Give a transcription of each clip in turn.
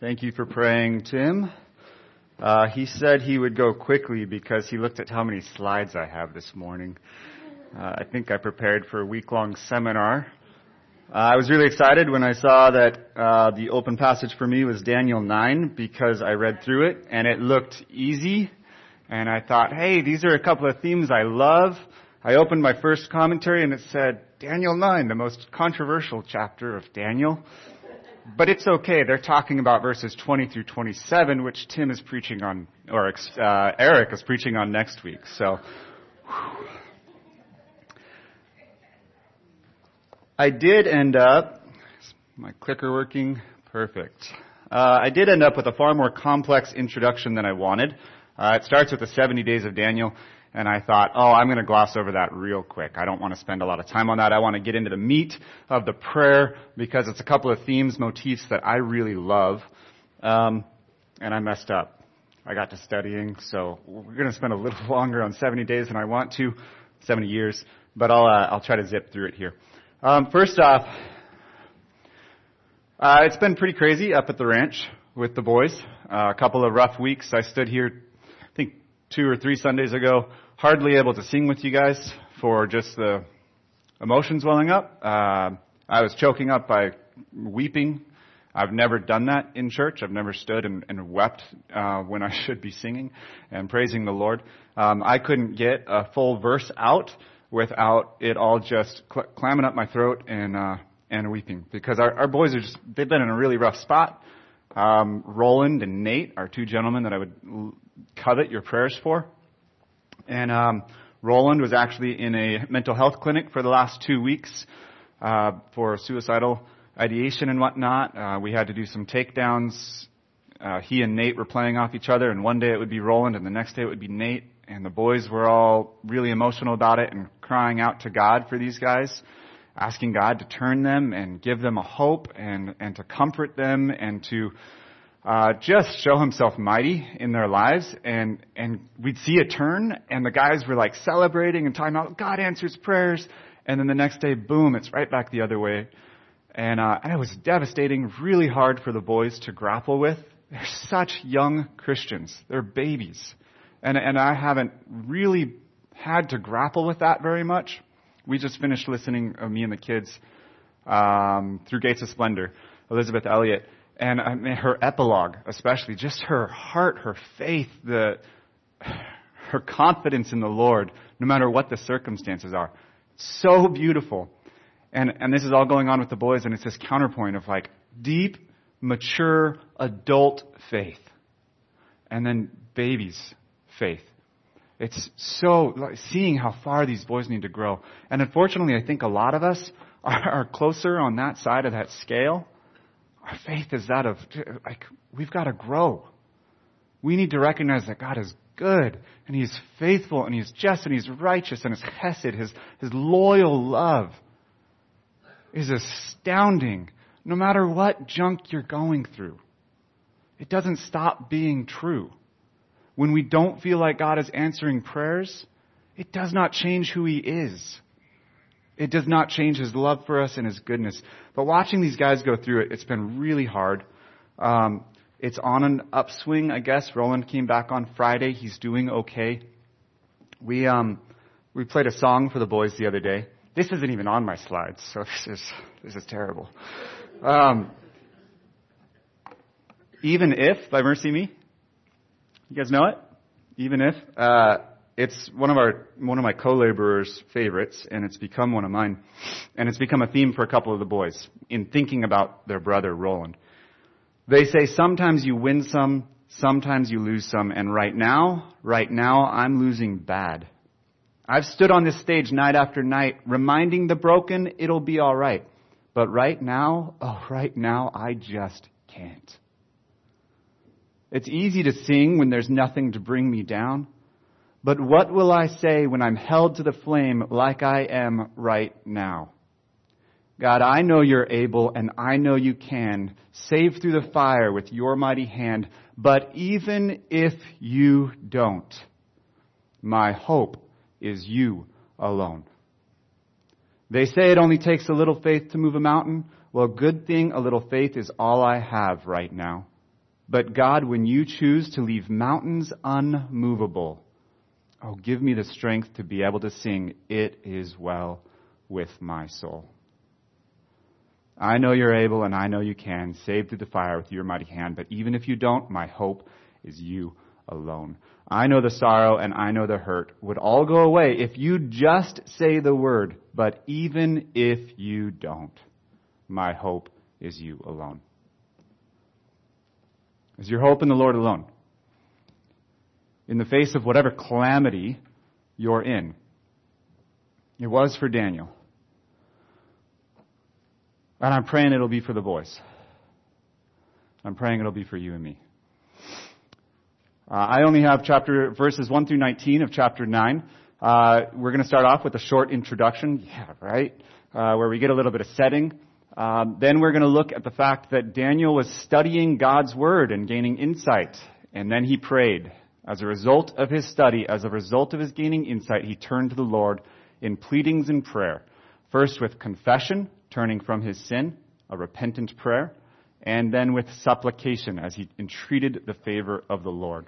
Thank you for praying, Tim. He said he would go quickly because he looked at how many slides I have this morning. I think I prepared for a week-long seminar. I was really excited when I saw that the open passage for me was Daniel 9 because I read through it and it looked easy. And I thought, hey, these are a couple of themes I love. I opened my first commentary and it said, Daniel 9, the most controversial chapter of Daniel. But it's okay. They're talking about verses 20 through 27, which Tim is preaching on, or Eric is preaching on next week. So, I did end up, is my clicker working? Perfect. I did end up with a far more complex introduction than I wanted. It starts with the 70 days of Daniel. And I thought, I'm going to gloss over that real quick. I don't want to spend a lot of time on that. I want to get into the meat of the prayer because it's a couple of themes, motifs that I really love. And I messed up. I got to studying, so we're going to spend a little longer on 70 days than I want to, 70 years. But I'll try to zip through it here. First off, it's been pretty crazy up at the ranch with the boys. A couple of rough weeks. I stood here, I think 2 or 3 Sundays ago, hardly able to sing with you guys for just the emotions welling up. I was choking up by weeping. I've never done that in church. I've never stood and wept when I should be singing and praising the Lord. I couldn't get a full verse out without it all just clamming up my throat and weeping because our boys they've been in a really rough spot. Roland and Nate are 2 gentlemen that I would covet your prayers for. And Roland was actually in a mental health clinic for the last 2 weeks for suicidal ideation and whatnot. We had to do some takedowns. He and Nate were playing off each other, and one day it would be Roland, and the next day it would be Nate. And the boys were all really emotional about it and crying out to God for these guys, asking God to turn them and give them a hope and to comfort them and to just show himself mighty in their lives. And we'd see a turn and the guys were like celebrating and talking about God answers prayers. And then the next day, boom, it's right back the other way. And it was devastating, really hard for the boys to grapple with. They're such young Christians. They're babies. And I haven't really had to grapple with that very much. We just finished listening, me and the kids, through Gates of Splendor, Elizabeth Elliot. And her epilogue, especially, just her heart, her faith, her confidence in the Lord, no matter what the circumstances are. So beautiful. And this is all going on with the boys, and it's this counterpoint of like deep, mature, adult faith. And then babies' faith. It's so, like, seeing how far these boys need to grow. And unfortunately, I think a lot of us are closer on that side of that scale. Our faith is that of, like, we've got to grow. We need to recognize that God is good, and He's faithful, and He's just, and He's righteous, and His chesed, His loyal love is astounding. No matter what junk you're going through, it doesn't stop being true. When we don't feel like God is answering prayers, it does not change who He is. It does not change His love for us and His goodness. But watching these guys go through it, it's been really hard. It's on an upswing, I guess. Roland came back on Friday. He's doing okay. We played a song for the boys the other day. This isn't even on my slides, so this is terrible. Even If by Mercy Me. You guys know it? Even If. It's one of my co-laborers' favorites, and it's become one of mine. And it's become a theme for a couple of the boys in thinking about their brother, Roland. They say, sometimes you win some, sometimes you lose some, and right now, I'm losing bad. I've stood on this stage night after night, reminding the broken it'll be all right. But right now, I just can't. It's easy to sing when there's nothing to bring me down. But what will I say when I'm held to the flame like I am right now? God, I know You're able and I know You can save through the fire with Your mighty hand. But even if You don't, my hope is You alone. They say it only takes a little faith to move a mountain. Well, good thing a little faith is all I have right now. But God, when you choose to leave mountains unmovable, oh, give me the strength to be able to sing, "It is well with my soul." I know you're able and I know you can save through the fire with your mighty hand, but even if you don't, my hope is you alone. I know the sorrow and I know the hurt would all go away if you just say the word, but even if you don't, my hope is you alone. Is your hope in the Lord alone? In the face of whatever calamity you're in. It was for Daniel. And I'm praying it'll be for the boys. I'm praying it'll be for you and me. I only have verses 1 through 19 of chapter 9. We're going to start off with a short introduction. Yeah, right. Where we get a little bit of setting. Then we're going to look at the fact that Daniel was studying God's Word and gaining insight. And then he prayed. As a result of his study, as a result of his gaining insight, he turned to the Lord in pleadings and prayer. First with confession, turning from his sin, a repentant prayer. And then with supplication as he entreated the favor of the Lord.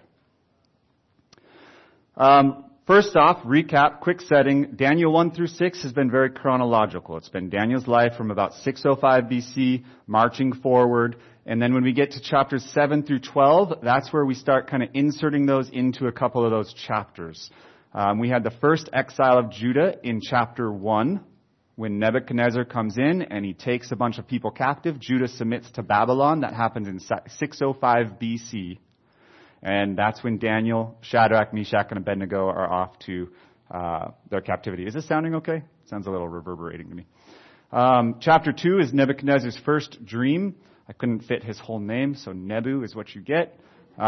First off, recap, quick setting. Daniel 1 through 6 has been very chronological. It's been Daniel's life from about 605 BC, marching forward. And then when we get to chapters 7 through 12, that's where we start kind of inserting those into a couple of those chapters. We had the first exile of Judah in chapter 1, when Nebuchadnezzar comes in and he takes a bunch of people captive. Judah submits to Babylon. That happens in 605 BC. And that's when Daniel, Shadrach, Meshach, and Abednego are off to their captivity. Is this sounding okay? Sounds a little reverberating to me. Chapter 2 is Nebuchadnezzar's first dream. I couldn't fit his whole name, so Nebu is what you get.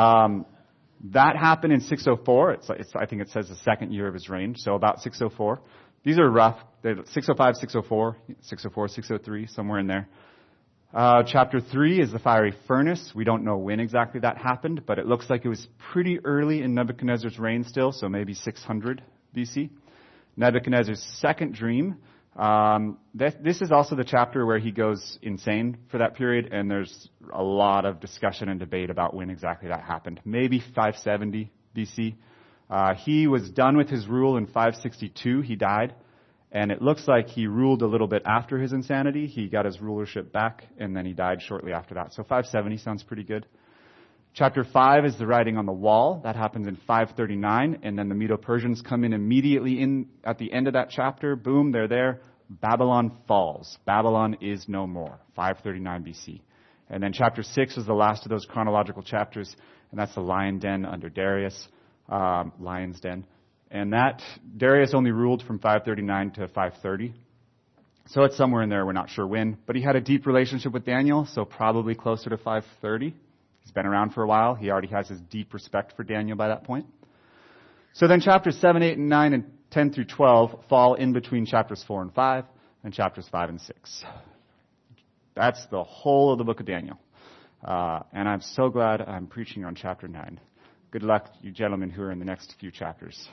That happened in 604. I think it says the second year of his reign, so about 604. These are rough. They're 605, 604, 604, 603, somewhere in there. Chapter 3 is the fiery furnace. We don't know when exactly that happened, but it looks like it was pretty early in Nebuchadnezzar's reign still, so maybe 600 BC. Nebuchadnezzar's second dream. This is also the chapter where he goes insane for that period, and there's a lot of discussion and debate about when exactly that happened. Maybe 570 BC. He was done with his rule in 562. He died. And it looks like he ruled a little bit after his insanity. He got his rulership back, and then he died shortly after that. So 570 sounds pretty good. Chapter 5 is the writing on the wall. That happens in 539, and then the Medo-Persians come in immediately at the end of that chapter. Boom, they're there. Babylon falls. Babylon is no more. 539 BC. And then chapter 6 is the last of those chronological chapters, and that's the lion den under Darius. Lion's den. And that, Darius only ruled from 539 to 530. So it's somewhere in there, we're not sure when. But he had a deep relationship with Daniel, so probably closer to 530. He's been around for a while. He already has his deep respect for Daniel by that point. So then chapters 7, 8, and 9, and 10 through 12 fall in between chapters 4 and 5, and chapters 5 and 6. That's the whole of the book of Daniel. And I'm so glad I'm preaching on chapter 9. Good luck, you gentlemen who are in the next few chapters.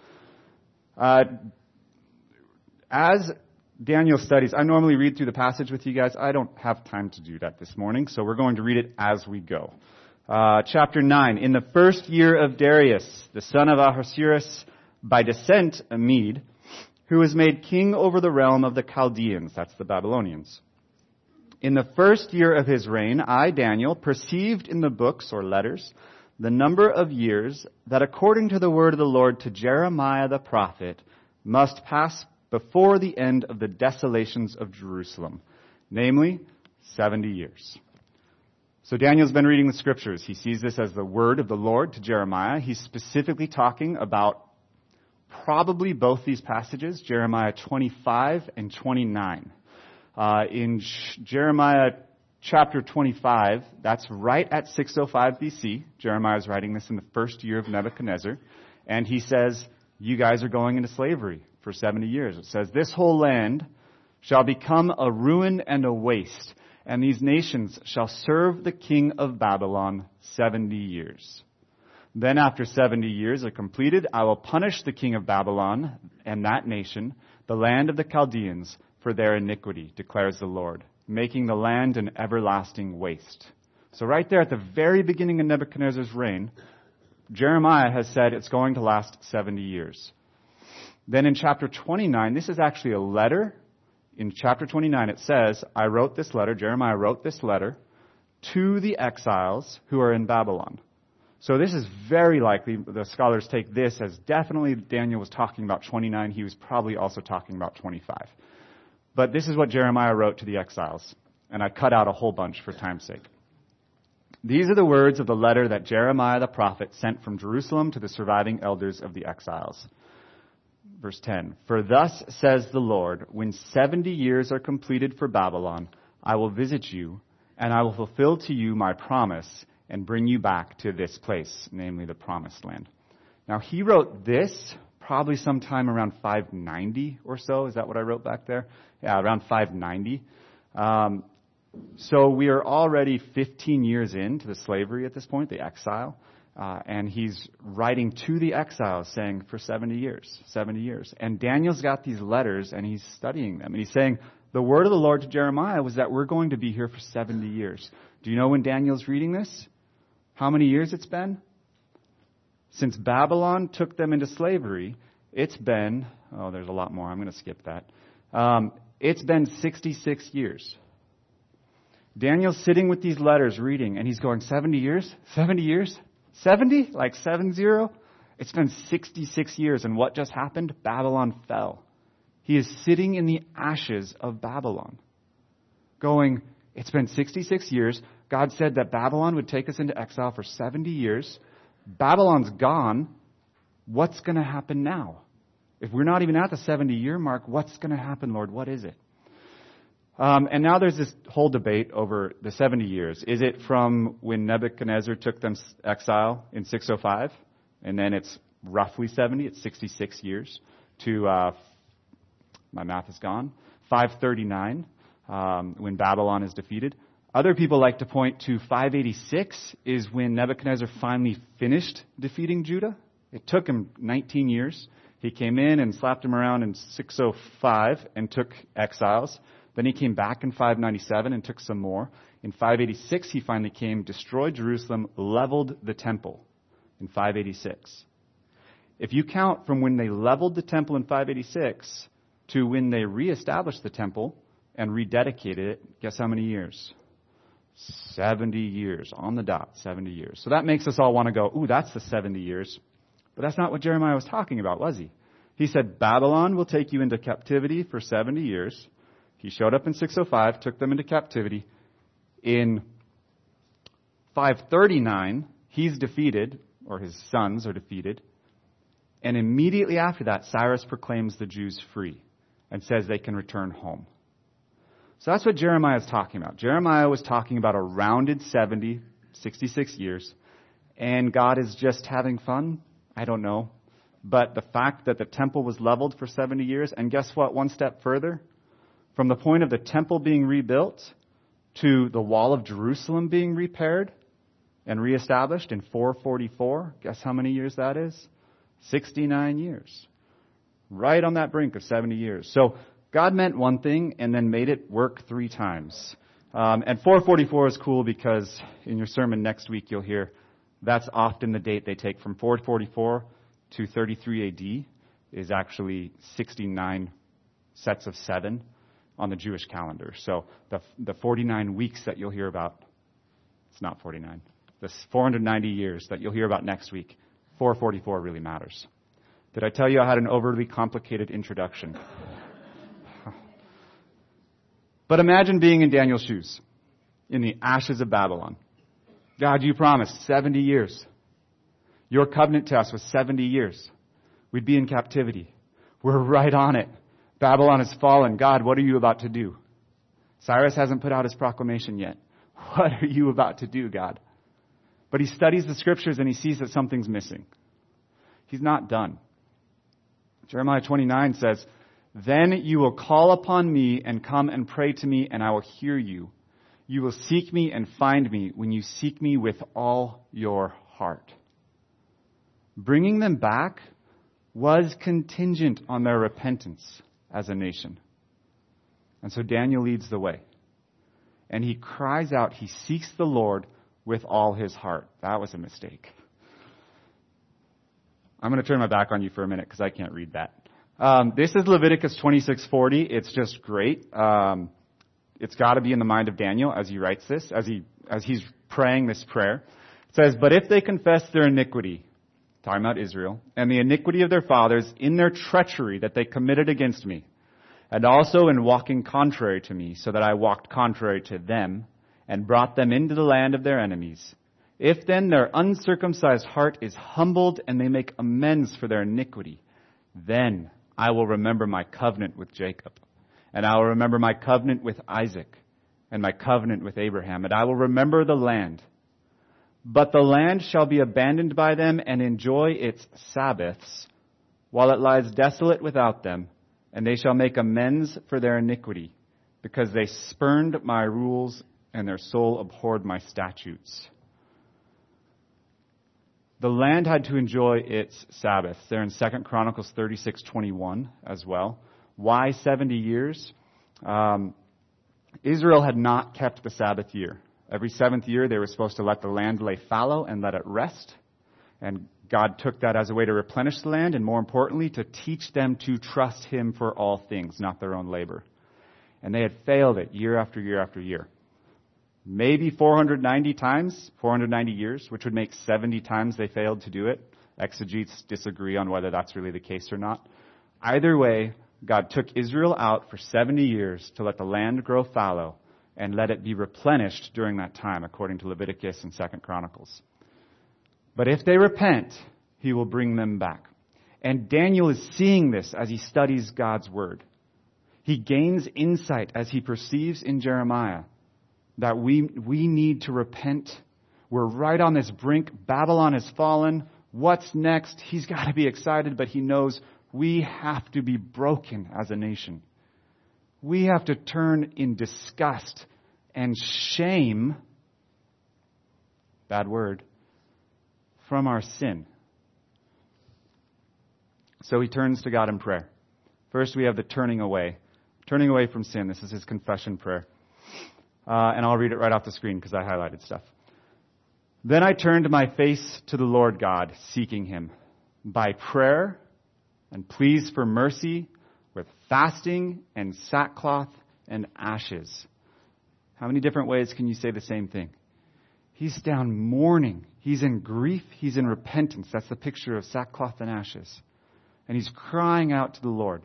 As Daniel studies, I normally read through the passage with you guys. I don't have time to do that this morning, so we're going to read it as we go. Chapter 9. In the first year of Darius, the son of Ahasuerus, by descent a Mede, who was made king over the realm of the Chaldeans, that's the Babylonians. In the first year of his reign, I, Daniel, perceived in the books or letters the number of years that according to the word of the Lord to Jeremiah the prophet must pass before the end of the desolations of Jerusalem, namely 70 years. So Daniel's been reading the scriptures. He sees this as the word of the Lord to Jeremiah. He's specifically talking about probably both these passages, Jeremiah 25 and 29. In Jeremiah chapter 25, that's right at 605 BC. Jeremiah is writing this in the first year of Nebuchadnezzar. And he says, you guys are going into slavery for 70 years. It says, this whole land shall become a ruin and a waste, and these nations shall serve the king of Babylon 70 years. Then after 70 years are completed, I will punish the king of Babylon and that nation, the land of the Chaldeans, for their iniquity, declares the Lord, making the land an everlasting waste. So right there at the very beginning of Nebuchadnezzar's reign, Jeremiah has said it's going to last 70 years. Then in chapter 29, this is actually a letter. In chapter 29, it says, Jeremiah wrote this letter to the exiles who are in Babylon. So this is very likely, the scholars take this as definitely Daniel was talking about 29. He was probably also talking about 25. But this is what Jeremiah wrote to the exiles. And I cut out a whole bunch for time's sake. These are the words of the letter that Jeremiah the prophet sent from Jerusalem to the surviving elders of the exiles. Verse 10, For thus says the Lord, when 70 years are completed for Babylon, I will visit you, and I will fulfill to you my promise, and bring you back to this place, namely the promised land. Now he wrote this probably sometime around 590 or so. Is that what I wrote back there? Yeah, around 590. So we are already 15 years into the slavery at this point, the exile. And he's writing to the exiles saying for 70 years. And Daniel's got these letters and he's studying them. And he's saying, the word of the Lord to Jeremiah was that we're going to be here for 70 years. Do you know when Daniel's reading this? How many years it's been? Since Babylon took them into slavery, it's been, there's a lot more. I'm going to skip that. It's been 66 years. Daniel's sitting with these letters reading and he's going, 70 years? 70 years? 70? Like 70? It's been 66 years, and what just happened? Babylon fell. He is sitting in the ashes of Babylon, going, it's been 66 years. God said that Babylon would take us into exile for 70 years. Babylon's gone. What's going to happen now? If we're not even at the 70-year mark, what's going to happen, Lord? What is it? And now there's this whole debate over the 70 years. Is it from when Nebuchadnezzar took them exile in 605, and then it's roughly 70, it's 66 years, to, my math is gone, 539, when Babylon is defeated. Other people like to point to 586 is when Nebuchadnezzar finally finished defeating Judah. It took him 19 years. He came in and slapped him around in 605 and took exiles. Then he came back in 597 and took some more. In 586, he finally came, destroyed Jerusalem, leveled the temple in 586. If you count from when they leveled the temple in 586 to when they reestablished the temple and rededicated it, guess how many years? 70 years. On the dot, 70 years. So that makes us all want to go, ooh, that's the 70 years. But that's not what Jeremiah was talking about, was he? He said, Babylon will take you into captivity for 70 years. He showed up in 605, took them into captivity. In 539, he's defeated, or his sons are defeated. And immediately after that, Cyrus proclaims the Jews free and says they can return home. So that's what Jeremiah is talking about. Jeremiah was talking about a rounded 70, 66 years. And God is just having fun? I don't know. But the fact that the temple was leveled for 70 years, and guess what? One step further. From the point of the temple being rebuilt to the wall of Jerusalem being repaired and reestablished in 444, guess how many years that is? 69 years. Right on that brink of 70 years. So God meant one thing and then made it work 3 times. And 444 is cool because in your sermon next week you'll hear that's often the date they take from 444 to 33 AD is actually 69 sets of 7. On the Jewish calendar. So the 49 weeks that you'll hear about, it's not 49, the 490 years that you'll hear about next week, 444 really matters. Did I tell you I had an overly complicated introduction? But imagine being in Daniel's shoes, in the ashes of Babylon. God, you promised 70 years. Your covenant to us was 70 years. We'd be in captivity. We're right on it. Babylon has fallen. God, what are you about to do? Cyrus hasn't put out his proclamation yet. What are you about to do, God? But he studies the scriptures and he sees that something's missing. He's not done. Jeremiah 29 says, Then you will call upon me and come and pray to me, and I will hear you. You will seek me and find me when you seek me with all your heart. Bringing them back was contingent on their repentance as a nation. And so Daniel leads the way. And he cries out, he seeks the Lord with all his heart. That was a mistake. I'm going to turn my back on you for a minute because I can't read that. This is Leviticus 26:40. It's just great. It's got to be in the mind of Daniel as he writes this, as he's praying this prayer. It says, "But if they confess their iniquity," talking about Israel, "and the iniquity of their fathers in their treachery that they committed against me, and also in walking contrary to me, so that I walked contrary to them, and brought them into the land of their enemies. If then their uncircumcised heart is humbled, and they make amends for their iniquity, then I will remember my covenant with Jacob, and I will remember my covenant with Isaac, and my covenant with Abraham, and I will remember the land. But the land shall be abandoned by them and enjoy its Sabbaths, while it lies desolate without them, and they shall make amends for their iniquity, because they spurned my rules, and their soul abhorred my statutes." The land had to enjoy its Sabbaths. They're in 2 Chronicles 36:21 as well. Why 70 years? Israel had not kept the Sabbath year. Every seventh year, they were supposed to let the land lay fallow and let it rest. And God took that as a way to replenish the land, and more importantly, to teach them to trust Him for all things, not their own labor. And they had failed it year after year after year. Maybe 490 times, 490 years, which would make 70 times they failed to do it. Exegetes disagree on whether that's really the case or not. Either way, God took Israel out for 70 years to let the land grow fallow and let it be replenished during that time, according to Leviticus and 2 Chronicles. But if they repent, He will bring them back. And Daniel is seeing this as he studies God's Word. He gains insight as he perceives in Jeremiah that we need to repent. We're right on this brink. Babylon has fallen. What's next? He's got to be excited, but he knows we have to be broken as a nation. We have to turn in disgust and shame, bad word, from our sin. So he turns to God in prayer. First, we have the turning away from sin. This is his confession prayer. And I'll read it right off the screen because I highlighted stuff. "Then I turned my face to the Lord God, seeking Him by prayer and pleas for mercy with fasting and sackcloth and ashes." How many different ways can you say the same thing? He's down mourning. He's in grief. He's in repentance. That's the picture of sackcloth and ashes. And he's crying out to the Lord.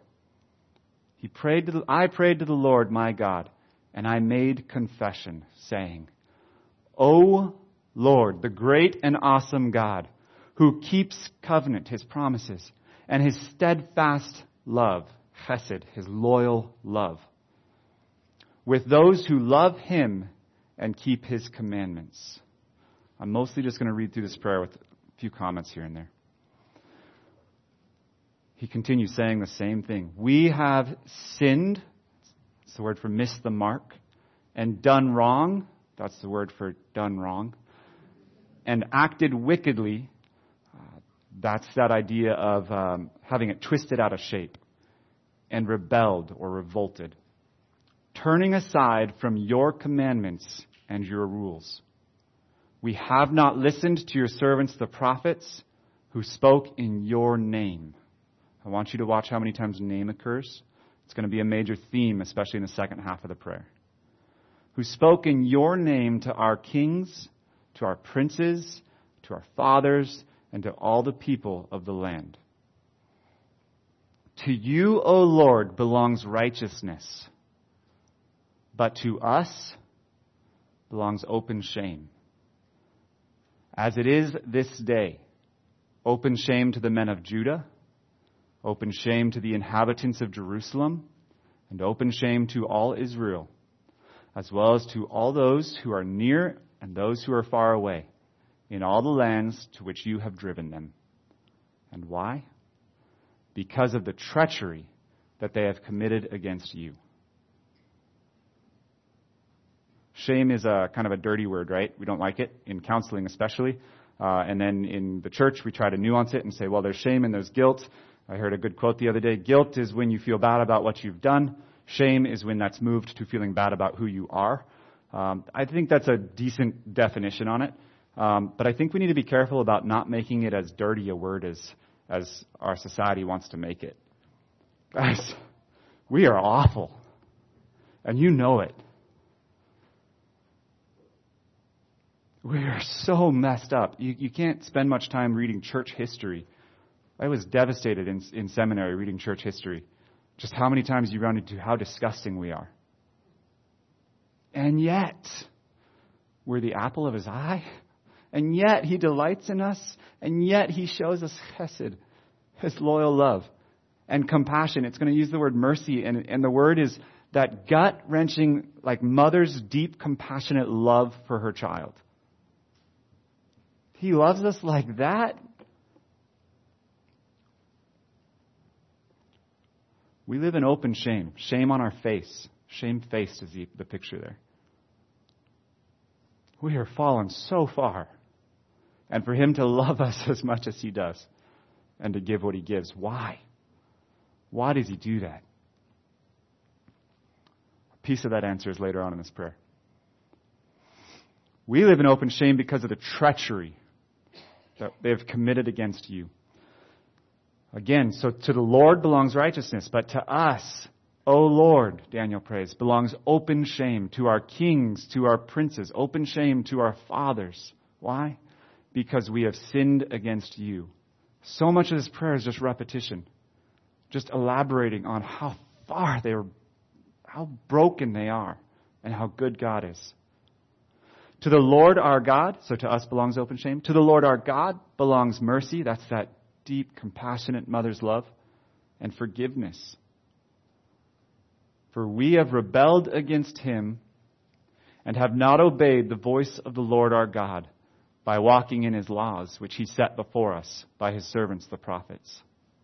I prayed to the Lord my God, and I made confession, saying, "O Lord, the great and awesome God, who keeps covenant," his promises, "and his steadfast love," chesed, his loyal love, "with those who love him and keep his commandments." I'm mostly just going to read through this prayer with a few comments here and there. He continues saying the same thing. "We have sinned," it's the word for miss the mark, "and done wrong," that's the word for done wrong, "and acted wickedly," that's that idea of having it twisted out of shape, "and rebelled," or revolted, "turning aside from your commandments and your rules. We have not listened to your servants the prophets who spoke in your name." I want you to watch how many times name occurs. It's going to be a major theme, especially in the second half of the prayer. "Who spoke in your name to our kings, to our princes, to our fathers, and to all the people of the land. To you, O Lord, belongs righteousness, but to us belongs open shame. As it is this day, open shame to the men of Judah, open shame to the inhabitants of Jerusalem, and open shame to all Israel, as well as to all those who are near and those who are far away, in all the lands to which you have driven them." And why? "Because of the treachery that they have committed against you." Shame is a kind of a dirty word, right? We don't like it, in counseling especially. And then in the church, we try to nuance it and say, well, there's shame and there's guilt. I heard a good quote the other day. Guilt is when you feel bad about what you've done. Shame is when that's moved to feeling bad about who you are. I think that's a decent definition on it. But I think we need to be careful about not making it as dirty a word as our society wants to make it. Guys, we are awful. And you know it. We are so messed up. You can't spend much time reading church history. I was devastated in seminary reading church history. Just how many times you run into how disgusting we are. And yet, we're the apple of his eye. And yet, he delights in us. And yet, he shows us chesed, his loyal love, and compassion. It's going to use the word mercy. And the word is that gut-wrenching, like mother's deep, compassionate love for her child. He loves us like that. We live in open shame. Shame on our face. Shame-faced is the picture there. We are fallen so far. And for him to love us as much as he does and to give what he gives. Why? Why does he do that? A piece of that answer is later on in this prayer. We live in open shame because of the treachery that they have committed against you. Again, so to the Lord belongs righteousness, but to us, O Lord, Daniel prays, belongs open shame to our kings, to our princes, open shame to our fathers. Why? Because we have sinned against you. So much of this prayer is just repetition, just elaborating on how how broken they are, and how good God is. To the Lord our God, so to us belongs open shame. To the Lord our God belongs mercy. That's that deep, compassionate mother's love. And forgiveness. For we have rebelled against him and have not obeyed the voice of the Lord our God by walking in his laws, which he set before us by his servants the prophets.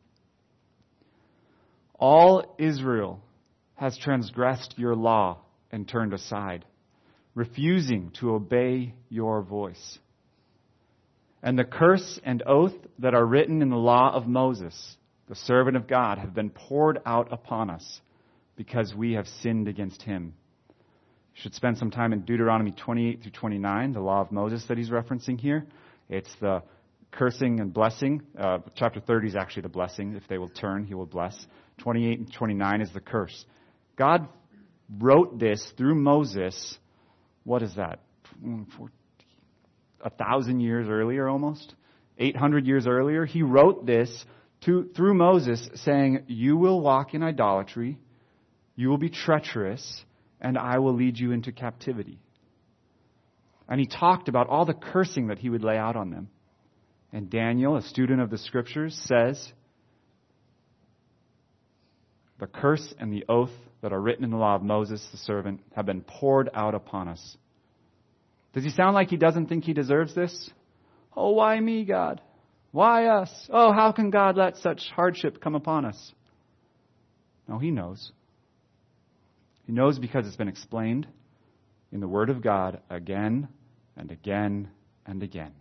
All Israel has transgressed your law and turned aside, refusing to obey your voice. And the curse and oath that are written in the law of Moses, the servant of God, have been poured out upon us because we have sinned against him. You should spend some time in Deuteronomy 28 through 29, the law of Moses that he's referencing here. It's the cursing and blessing. Chapter 30 is actually the blessing. If they will turn, he will bless. 28 and 29 is the curse. God wrote this through Moses. What is that? 1,000 years earlier almost? 800 years earlier? He wrote this through Moses saying, you will walk in idolatry, you will be treacherous, and I will lead you into captivity. And he talked about all the cursing that he would lay out on them. And Daniel, a student of the Scriptures, says, the curse and the oath that are written in the law of Moses, the servant, have been poured out upon us. Does he sound like he doesn't think he deserves this? Oh, why me, God? Why us? Oh, how can God let such hardship come upon us? No, he knows. He knows because it's been explained in the Word of God again and again and again.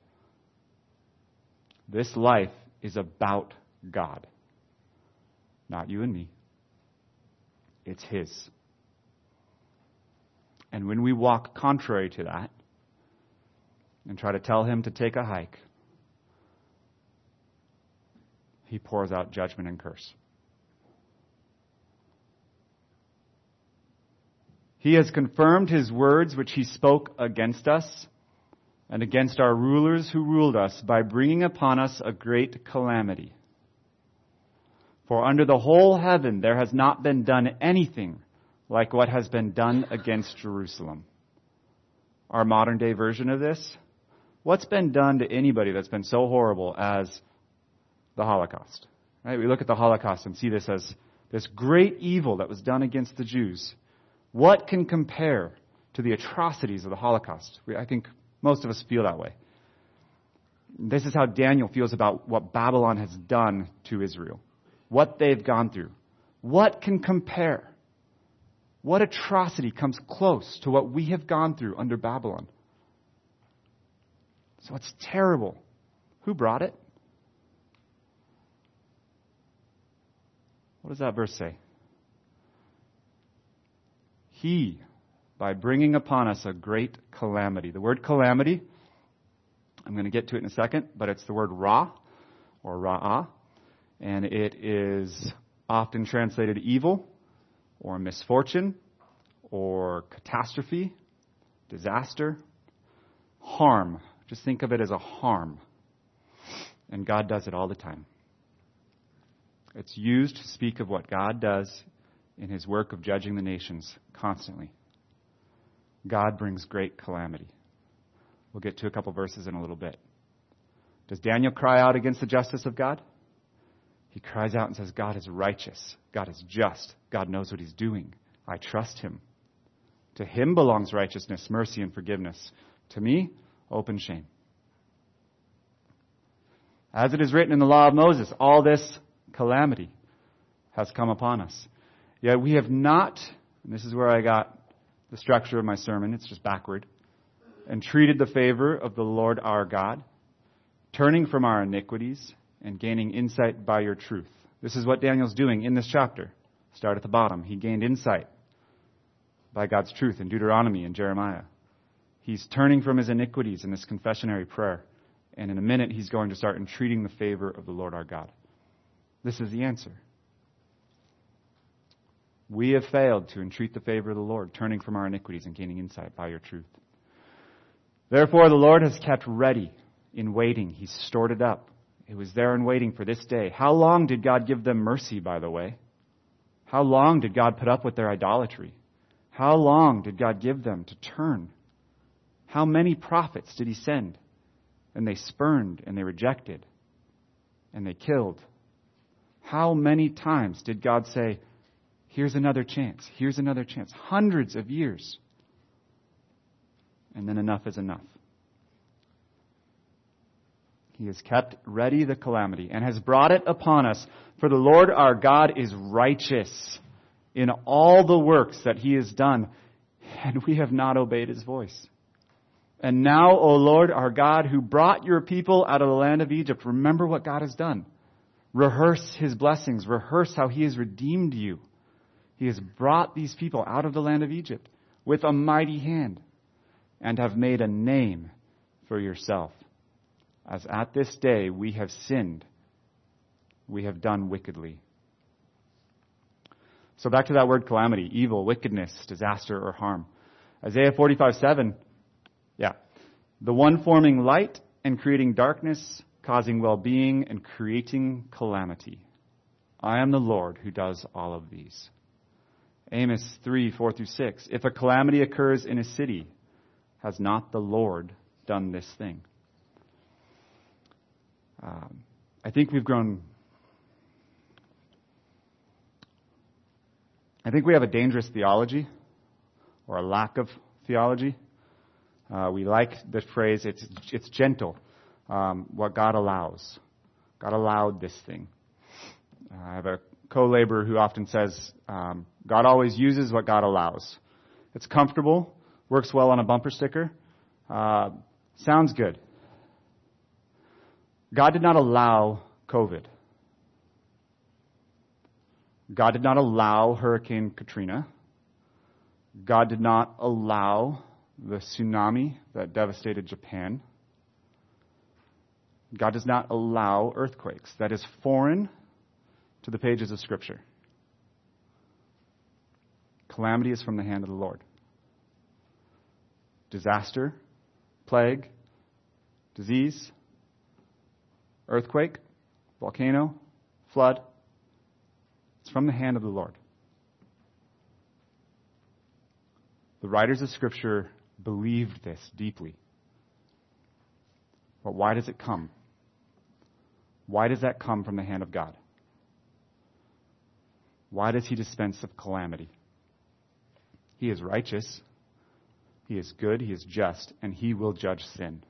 This life is about God, not you and me. It's his. And when we walk contrary to that and try to tell him to take a hike, he pours out judgment and curse. He has confirmed his words which he spoke against us and against our rulers who ruled us by bringing upon us a great calamity. For under the whole heaven there has not been done anything like what has been done against Jerusalem. Our modern day version of this, what's been done to anybody that's been so horrible as the Holocaust? Right? We look at the Holocaust and see this as this great evil that was done against the Jews. What can compare to the atrocities of the Holocaust? I think most of us feel that way. This is how Daniel feels about what Babylon has done to Israel. What they've gone through. What can compare? What atrocity comes close to what we have gone through under Babylon? So it's terrible. Who brought it? What does that verse say? He, by bringing upon us a great calamity. The word calamity, I'm going to get to it in a second, but it's the word ra, or ra'ah, and it is often translated evil, or misfortune, or catastrophe, disaster, harm. Just think of it as a harm. And God does it all the time. It's used to speak of what God does in his work of judging the nations constantly. God brings great calamity. We'll get to a couple verses in a little bit. Does Daniel cry out against the justice of God? He cries out and says, God is righteous. God is just. God knows what he's doing. I trust him. To him belongs righteousness, mercy, and forgiveness. To me, open shame. As it is written in the law of Moses, all this calamity has come upon us. Yet we have not, and this is where I got the structure of my sermon, it's just backward, entreated the favor of the Lord our God, turning from our iniquities and gaining insight by your truth. This is what Daniel's doing in this chapter. Start at the bottom. He gained insight by God's truth in Deuteronomy and Jeremiah. He's turning from his iniquities in this confessionary prayer. And in a minute, he's going to start entreating the favor of the Lord our God. This is the answer. We have failed to entreat the favor of the Lord, turning from our iniquities and gaining insight by your truth. Therefore, the Lord has kept ready in waiting. He's stored it up. It was there in waiting for this day. How long did God give them mercy, by the way? How long did God put up with their idolatry? How long did God give them to turn? How many prophets did he send? And they spurned and they rejected and they killed. How many times did God say, here's another chance, here's another chance? Hundreds of years. And then enough is enough. He has kept ready the calamity and has brought it upon us. For the Lord our God is righteous in all the works that he has done, and we have not obeyed his voice. And now, O Lord our God, who brought your people out of the land of Egypt, remember what God has done. Rehearse his blessings. Rehearse how he has redeemed you. He has brought these people out of the land of Egypt with a mighty hand and have made a name for yourself. As at this day we have sinned, we have done wickedly. So back to that word calamity, evil, wickedness, disaster, or harm. Isaiah 45:7, the one forming light and creating darkness, causing well-being and creating calamity. I am the Lord who does all of these. Amos 3:4-6, if a calamity occurs in a city, has not the Lord done this thing? I think we have a dangerous theology, or a lack of theology. We like the phrase, it's gentle, what God allows. God allowed this thing. I have a co-laborer who often says, God always uses what God allows. It's comfortable, works well on a bumper sticker, sounds good. God did not allow COVID. God did not allow Hurricane Katrina. God did not allow the tsunami that devastated Japan. God does not allow earthquakes. That is foreign to the pages of Scripture. Calamity is from the hand of the Lord. Disaster, plague, disease, earthquake, volcano, flood. It's from the hand of the Lord. The writers of Scripture believed this deeply. But why does it come? Why does that come from the hand of God? Why does he dispense of calamity? He is righteous, he is good, he is just, and he will judge sin.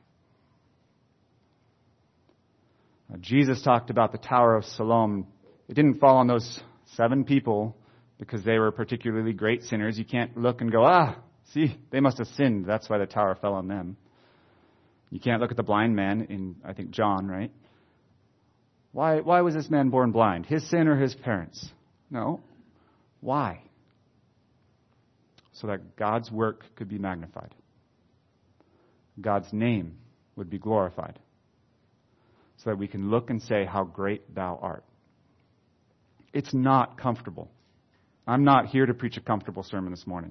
Jesus talked about the Tower of Siloam. It didn't fall on those 7 people because they were particularly great sinners. You can't look and go, see, they must have sinned. That's why the tower fell on them. You can't look at the blind man in, I think, John, right? Why was this man born blind? His sin or his parents? No. Why? so that God's work could be magnified. God's name would be glorified, so that we can look and say, how great thou art. It's not comfortable. I'm not here to preach a comfortable sermon this morning.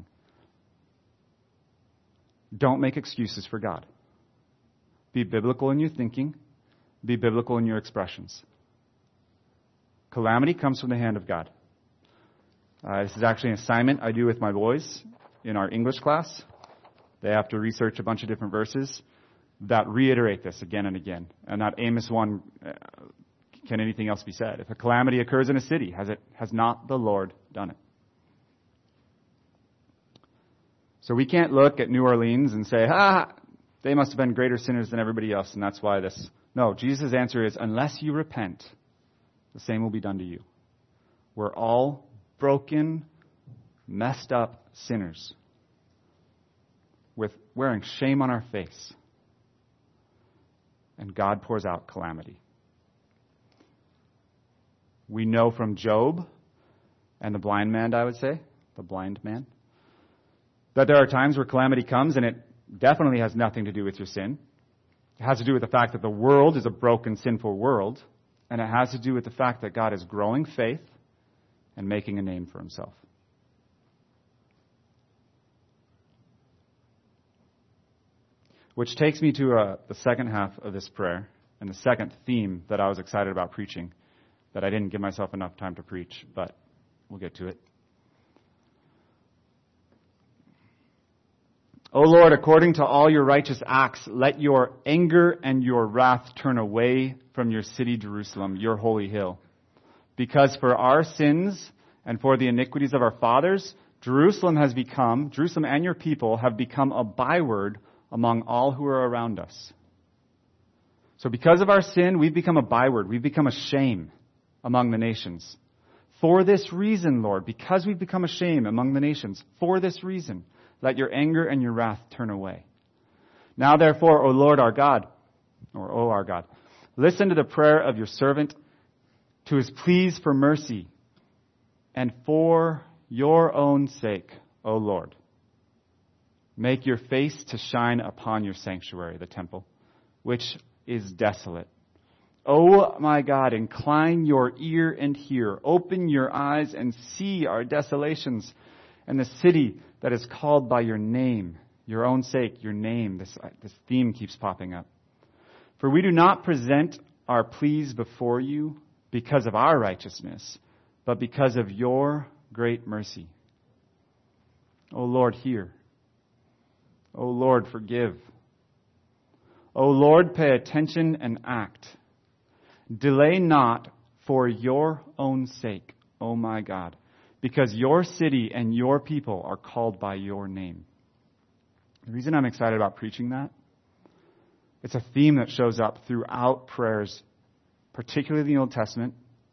Don't make excuses for God. Be biblical in your thinking. Be biblical in your expressions. Calamity comes from the hand of God. This is actually an assignment I do with my boys in our English class. They have to research a bunch of different verses that reiterate this again and again. And that Amos 1, can anything else be said? If a calamity occurs in a city, has not the Lord done it? So we can't look at New Orleans and say, they must have been greater sinners than everybody else, and that's why this. No, Jesus' answer is, unless you repent, the same will be done to you. We're all broken, messed up sinners with wearing shame on our face. And God pours out calamity. We know from Job and the blind man, that there are times where calamity comes, and it definitely has nothing to do with your sin. It has to do with the fact that the world is a broken, sinful world, and it has to do with the fact that God is growing faith and making a name for himself. Which takes me to the second half of this prayer, and the second theme that I was excited about preaching, that I didn't give myself enough time to preach, but we'll get to it. O Lord, according to all your righteous acts, let your anger and your wrath turn away from your city Jerusalem, your holy hill. Because for our sins and for the iniquities of our fathers, Jerusalem and your people have become a byword among all who are around us. So because of our sin, we've become a byword. We've become a shame among the nations. For this reason, Lord, because we've become a shame among the nations, for this reason, let your anger and your wrath turn away. Now therefore, O Lord our God, listen to the prayer of your servant, to his pleas for mercy, and for your own sake, O Lord, make your face to shine upon your sanctuary, the temple, which is desolate. O my God, incline your ear and hear. Open your eyes and see our desolations and the city that is called by your name, your own sake, your name. This theme keeps popping up. For we do not present our pleas before you because of our righteousness, but because of your great mercy. O Lord, hear. O Lord, forgive. O Lord, pay attention and act. Delay not for your own sake, O my God, because your city and your people are called by your name. The reason I'm excited about preaching that, it's a theme that shows up throughout prayers, particularly in the Old Testament.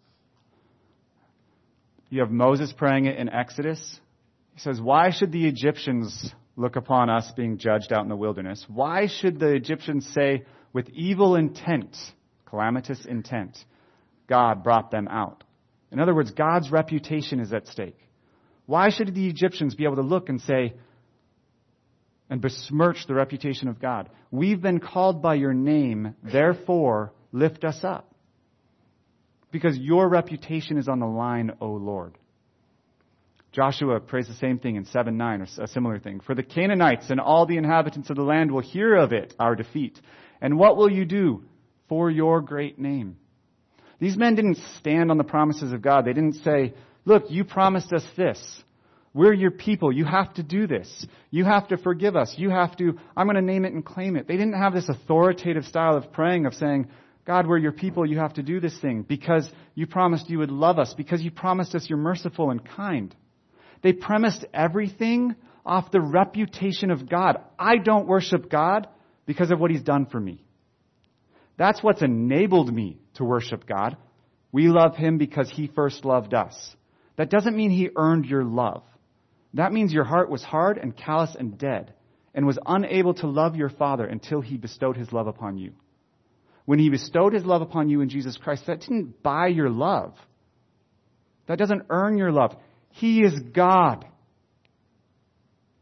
You have Moses praying it in Exodus. He says, why should the Egyptians look upon us being judged out in the wilderness? Why should the Egyptians say, with evil intent, calamitous intent, God brought them out? In other words, God's reputation is at stake. Why should the Egyptians be able to look and say, and besmirch the reputation of God? We've been called by your name, therefore lift us up. Because your reputation is on the line, O Lord. Joshua prays the same thing in 7:9, or a similar thing. For the Canaanites and all the inhabitants of the land will hear of it, our defeat. And what will you do for your great name? These men didn't stand on the promises of God. They didn't say, look, you promised us this. We're your people. You have to do this. You have to forgive us. I'm going to name it and claim it. They didn't have this authoritative style of praying, of saying, God, we're your people. You have to do this thing because you promised you would love us, because you promised us you're merciful and kind. They premised everything off the reputation of God. I don't worship God because of what he's done for me. That's what's enabled me to worship God. We love him because he first loved us. That doesn't mean he earned your love. That means your heart was hard and callous and dead and was unable to love your Father until he bestowed his love upon you. When he bestowed his love upon you in Jesus Christ, that didn't buy your love. That doesn't earn your love. He is God.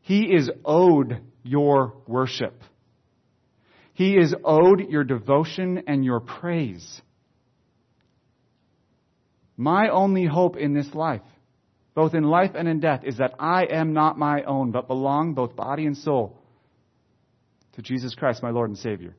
He is owed your worship. He is owed your devotion and your praise. My only hope in this life, both in life and in death, is that I am not my own, but belong, both body and soul, to Jesus Christ, my Lord and Savior.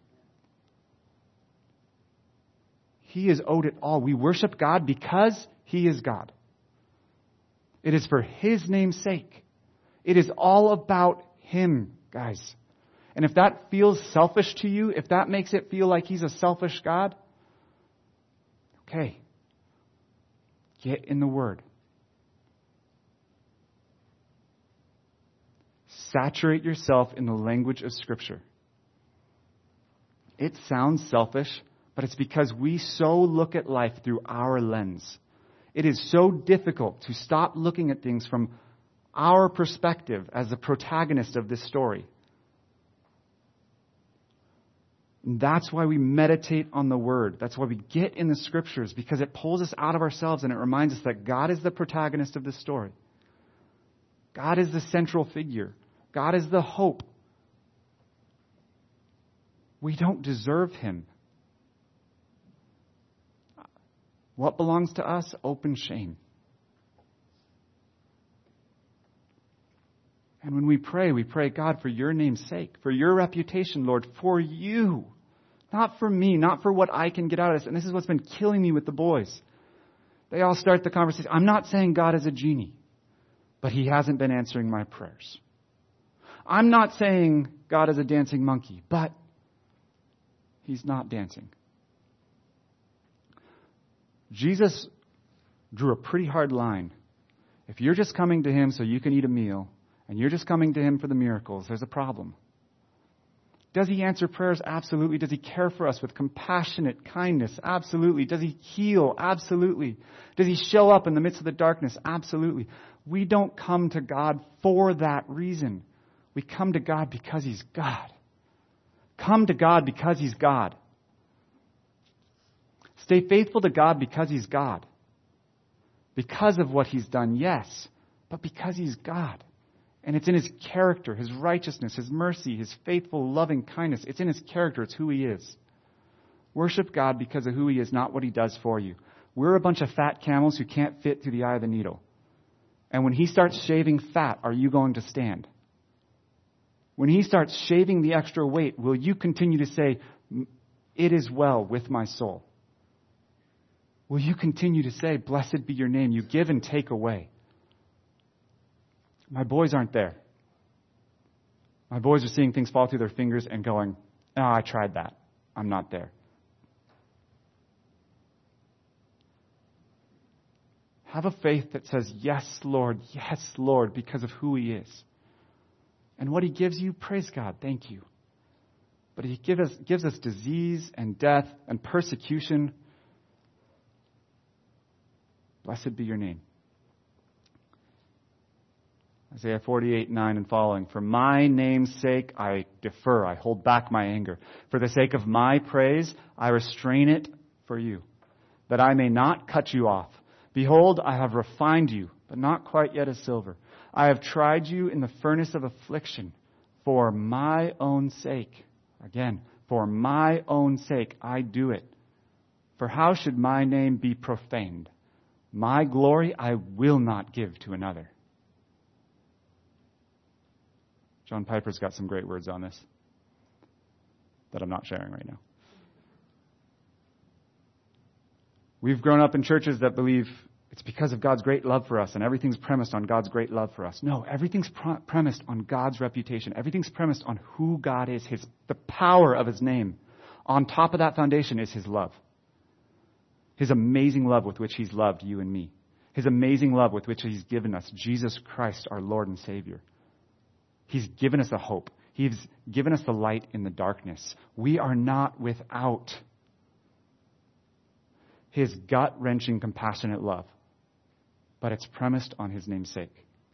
He is owed it all. We worship God because He is God. It is for His name's sake. It is all about Him, guys. And if that feels selfish to you, if that makes it feel like He's a selfish God, okay. Get in the Word. Saturate yourself in the language of Scripture. It sounds selfish, but it's because we so look at life through our lens. It is so difficult to stop looking at things from our perspective as the protagonist of this story. And that's why we meditate on the Word. That's why we get in the Scriptures, because it pulls us out of ourselves and it reminds us that God is the protagonist of this story. God is the central figure. God is the hope. We don't deserve Him. What belongs to us? Open shame. And when we pray, God, for your name's sake, for your reputation, Lord, for you. Not for me, not for what I can get out of this. And this is what's been killing me with the boys. They all start the conversation. I'm not saying God is a genie, but He hasn't been answering my prayers. I'm not saying God is a dancing monkey, but He's not dancing. Jesus drew a pretty hard line. If you're just coming to Him so you can eat a meal, and you're just coming to Him for the miracles, there's a problem. Does He answer prayers? Absolutely. Does He care for us with compassionate kindness? Absolutely. Does He heal? Absolutely. Does He show up in the midst of the darkness? Absolutely. We don't come to God for that reason. We come to God because He's God. Come to God because He's God. Stay faithful to God because He's God. Because of what He's done, yes, but because He's God. And it's in His character, His righteousness, His mercy, His faithful, loving kindness. It's in His character. It's who He is. Worship God because of who He is, not what He does for you. We're a bunch of fat camels who can't fit through the eye of the needle. And when He starts shaving fat, are you going to stand? When He starts shaving the extra weight, will you continue to say, it is well with my soul? Will you continue to say, blessed be your name, you give and take away? My boys aren't there. My boys are seeing things fall through their fingers and going, oh, I tried that. I'm not there. Have a faith that says, yes, Lord, because of who He is. And what He gives you, praise God, thank you. But He gives us disease and death and persecution. Blessed be your name. Isaiah 48:9 and following. For my name's sake, I defer. I hold back my anger. For the sake of my praise, I restrain it for you, that I may not cut you off. Behold, I have refined you, but not quite yet as silver. I have tried you in the furnace of affliction for my own sake. Again, for my own sake, I do it. For how should my name be profaned? My glory I will not give to another. John Piper's got some great words on this that I'm not sharing right now. We've grown up in churches that believe it's because of God's great love for us and everything's premised on God's great love for us. No, everything's premised on God's reputation. Everything's premised on who God is, the power of His name. On top of that foundation is His love. His amazing love with which He's loved you and me. His amazing love with which He's given us Jesus Christ, our Lord and Savior. He's given us a hope. He's given us the light in the darkness. We are not without His gut-wrenching, compassionate love. But it's premised on His name's sake.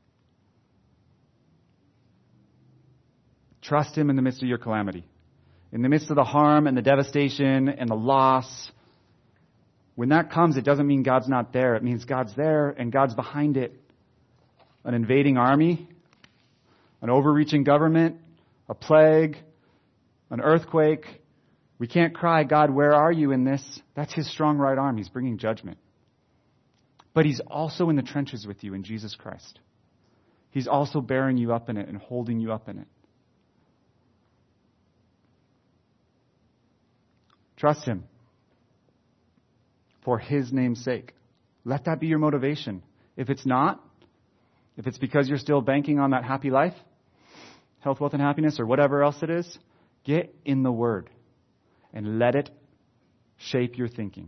Trust Him in the midst of your calamity. In the midst of the harm and the devastation and the loss. When that comes, it doesn't mean God's not there. It means God's there and God's behind it. An invading army, an overreaching government, a plague, an earthquake. We can't cry, God, where are you in this? That's his strong right arm. He's bringing judgment. But he's also in the trenches with you in Jesus Christ. He's also bearing you up in it and holding you up in it. Trust him for his name's sake. Let that be your motivation. If it's not, if it's because you're still banking on that happy life, health, wealth, and happiness, or whatever else it is, get in the Word and let it shape your thinking.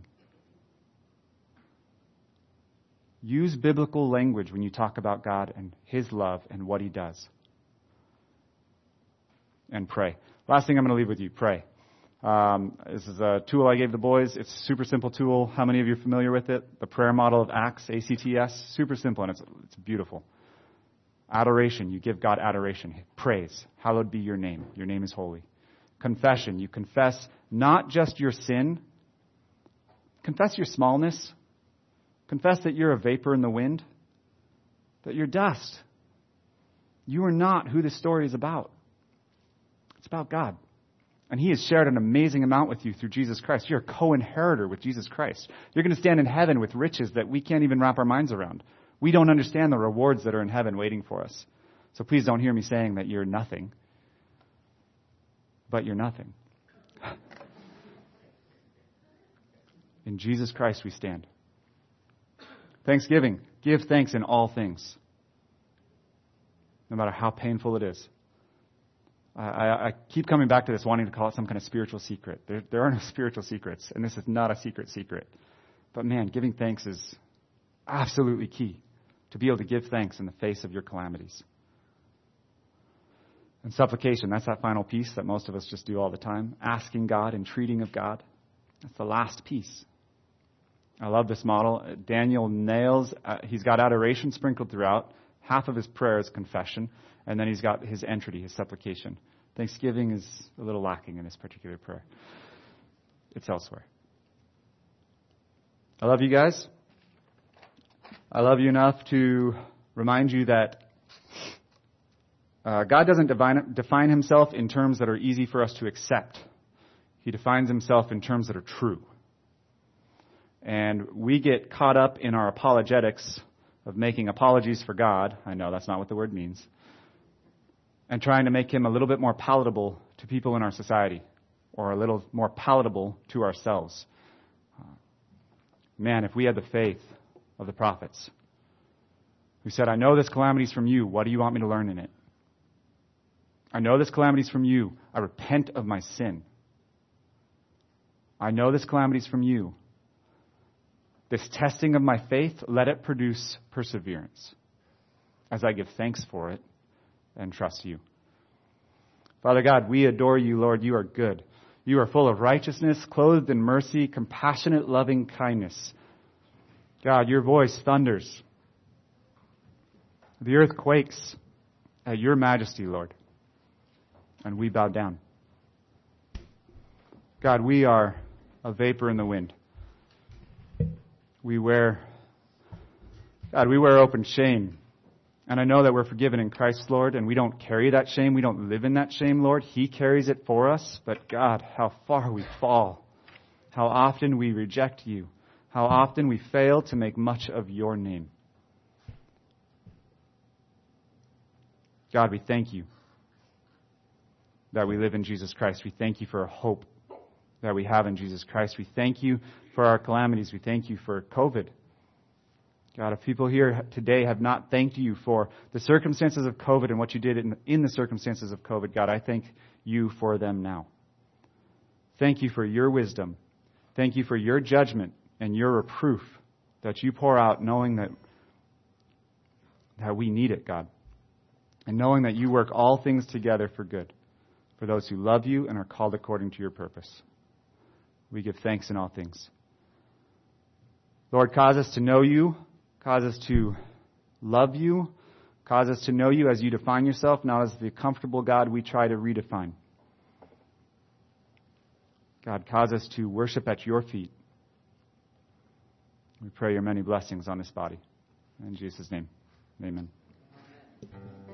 Use biblical language when you talk about God and his love and what he does. And pray. Last thing I'm going to leave with you, pray. This is a tool I gave the boys. It's a super simple tool. How many of you are familiar with it? The prayer model of Acts, ACTS. Super simple, and it's beautiful. Adoration. You give God adoration. Praise. Hallowed be your name. Your name is holy. Confession. You confess not just your sin. Confess your smallness. Confess that you're a vapor in the wind. That you're dust. You are not who this story is about. It's about God. And he has shared an amazing amount with you through Jesus Christ. You're a co-inheritor with Jesus Christ. You're going to stand in heaven with riches that we can't even wrap our minds around. We don't understand the rewards that are in heaven waiting for us. So please don't hear me saying that you're nothing. But you're nothing. In Jesus Christ we stand. Thanksgiving. Give thanks in all things. No matter how painful it is. I keep coming back to this, wanting to call it some kind of spiritual secret. There are no spiritual secrets, and this is not a secret. But man, giving thanks is absolutely key to be able to give thanks in the face of your calamities. And supplication, that's that final piece that most of us just do all the time. Asking God, entreating of God. That's the last piece. I love this model. Daniel nails, he's got adoration sprinkled throughout. Half of his prayer is confession. And then he's got his entreaty, his supplication. Thanksgiving is a little lacking in this particular prayer. It's elsewhere. I love you guys. I love you enough to remind you that God doesn't define himself in terms that are easy for us to accept. He defines himself in terms that are true. And we get caught up in our apologetics of making apologies for God. I know that's not what the word means. And trying to make him a little bit more palatable to people in our society, or a little more palatable to ourselves. Man, if we had the faith of the prophets, who said, I know this calamity is from you. What do you want me to learn in it? I know this calamity is from you. I repent of my sin. I know this calamity is from you. This testing of my faith, let it produce perseverance as I give thanks for it and trust you. Father God, we adore you, Lord. You are good. You are full of righteousness, clothed in mercy, compassionate, loving kindness. God, your voice thunders. The earth quakes at your majesty, Lord. And we bow down. God, we are a vapor in the wind. We wear open shame. And I know that we're forgiven in Christ, Lord, and we don't carry that shame. We don't live in that shame, Lord. He carries it for us. But God, how far we fall. How often we reject you. How often we fail to make much of your name. God, we thank you that we live in Jesus Christ. We thank you for a hope that we have in Jesus Christ. We thank you for our calamities. We thank you for COVID. God, if people here today have not thanked you for the circumstances of COVID and what you did in the circumstances of COVID, God, I thank you for them now. Thank you for your wisdom. Thank you for your judgment and your reproof that you pour out, knowing that we need it, God. And knowing that you work all things together for good, for those who love you and are called according to your purpose. We give thanks in all things. Lord, cause us to know you. Cause us to love you. Cause us to know you as you define yourself, not as the comfortable God we try to redefine. God, cause us to worship at your feet. We pray your many blessings on this body. In Jesus' name, amen.